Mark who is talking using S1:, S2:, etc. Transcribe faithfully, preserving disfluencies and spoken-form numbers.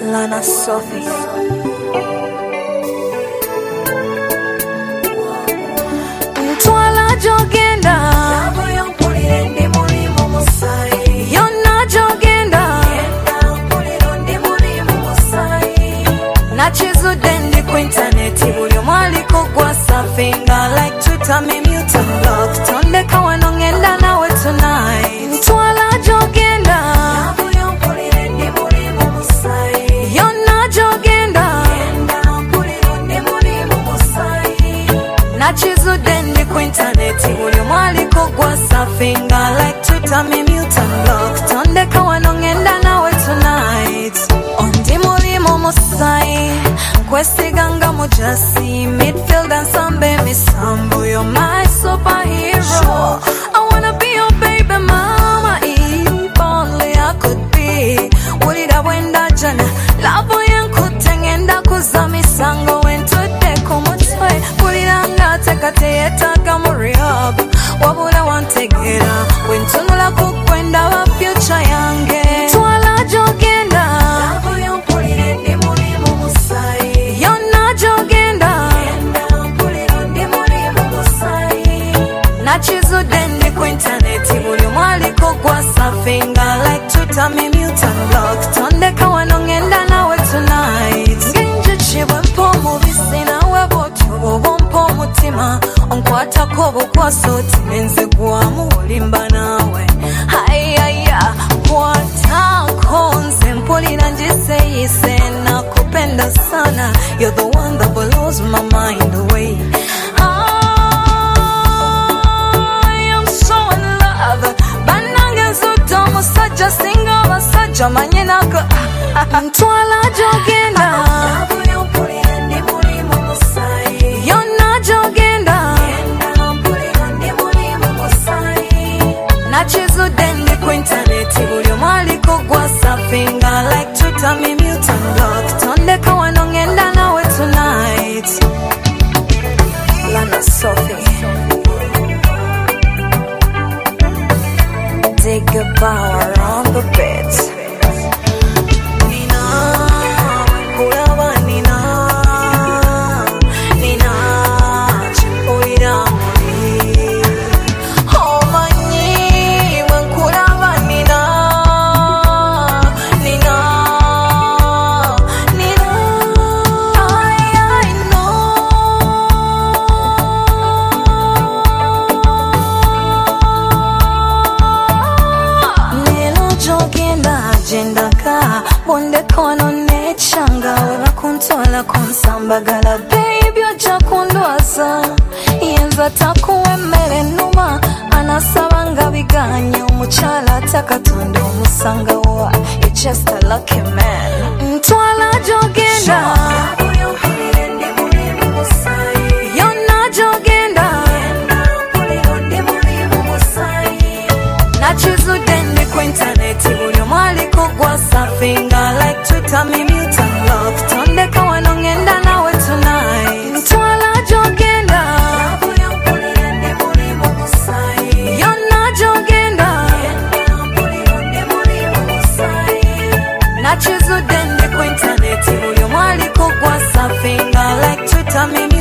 S1: Lana Sophie. Ntwala jogenda Labo yompulire ndi mulimu musayi Yonna jogenda Genda mpuliro ndi mulimu musayi Nachizudde ndi ku internet Buli omwaliko gwa surfinga Like Twitter me mute and block Tondeka wano ngenda nawe tonight Ntwala jogenda Labo yompulire ndi mulimu musayi Yonna jogenda Genda mpuliro ndi mulimu musayi Nachizudde ndi ku internet Buli omwaliko gwa surfinga Like Twitter me mute and block Tondeka wano ngenda nawe tonight Ondi mulimu musayi Kwesiganga mujasi Midfield and Sambe Misambo You're my superhero I wanna be your baby mama If only I could be Wulira wenda jana Labo yankute ngenda kuza misango Wentude kumutwe Wulira nga tekate yetaga murihab Wabula wantegera Wentunula kukwenda wa future yange Twala jogenda Labo yompulire ndi mulimu musayi Yonna jogenda Genda mpuliro ndi mulimu musayi Nachizudde ndi ku internet Buli omwaliko gwa surfinga Like Twitter me mute and block Tondeka wano ngenda nawe tonight Ngenjuki bwe mpa omubisi nawe bw'otyo bw'oba ompa omutima Onkwatako bukwaso oti nenzigwamu olimba nawe Ayaya kwatako nze mpulira njiseyise nakupenda sana You're the one that blows my mind away I am so in love Banange nzudde omusajja singa abasajja manye nako Ntwala jogenda Labo yompulire ndi mulimu musayi Yonna jogenda Genda mpuliro ndi mulimu musayi Nachizudde ndi ku internet Buli omwaliko gwa surfinga Like Twitter me mute and block Tondeka wano ngenda nawe tonight Lana Sophie Dig a power on the beat Nina, kulaba Nina Nina, chimpulira muli Omanyi, kulaba Nina Nina, Nina I, I know Nelo jogenda agendaka Bonde kono nechanga Weba kuntwala kunsambagala Baby oja kundwaza Yenza takuwa emmere numa Anasaba nga biganye Omukyala takatonda omusanga wa You're just a lucky man Ntwala jogenda Labo yompulire ndi mulimu musayi Yonna jogenda Genda mpuliro ndi mulimu musayi Nachizudde ndi ku internet Buli omwaliko gwa surfinga Like Twitter me mute and block Tondeka wano ngenda nawe tonight Ntwala jogenda Labo yompulire ndi mulimu musayi Yonna jogenda Genda mpuliro ndi mulimu musayi Nachizudde ndi ku internet Buli omwaliko gwa surfinga Like Twitter me